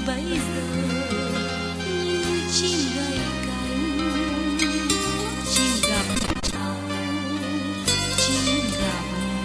bây giờ như chim gầy cánh, chim gặp nhau, chim gặp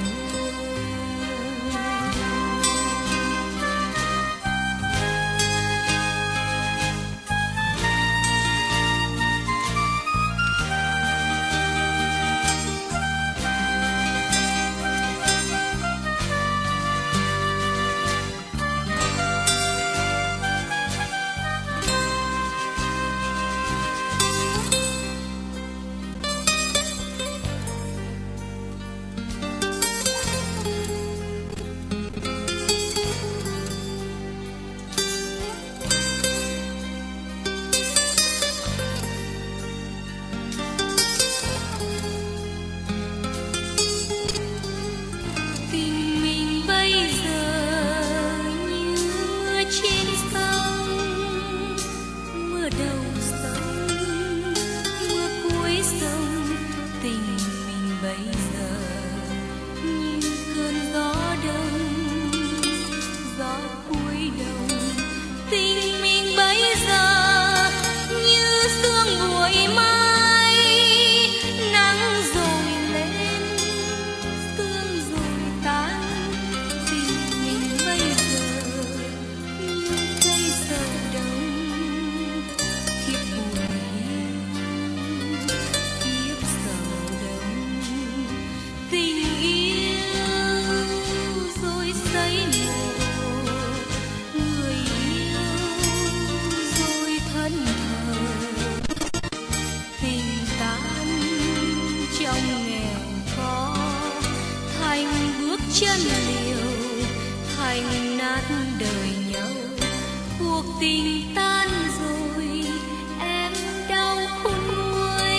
chân liều thành nát đời nhau, cuộc tình tan rồi em đau khôn nguôi,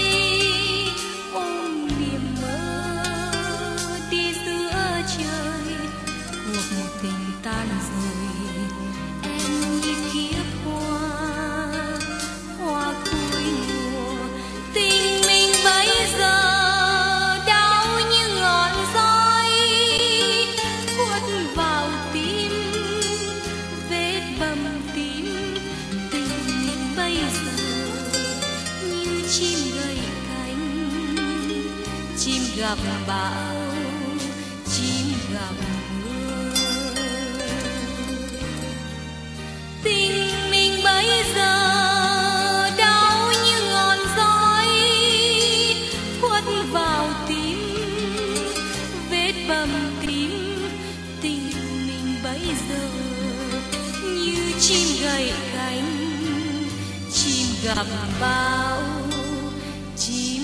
ôm niềm mơ đi giữa trời, cuộc tình tan rồi em như kiếp hoa, hoa cuối mùa, tình mình bây giờ gặp bão, chim gặp mưa, tình mình bây giờ đau như ngọn gió khuất vào tim, vết bầm tím, tình mình bây giờ như chim gầy cánh, chim gặp bão, chim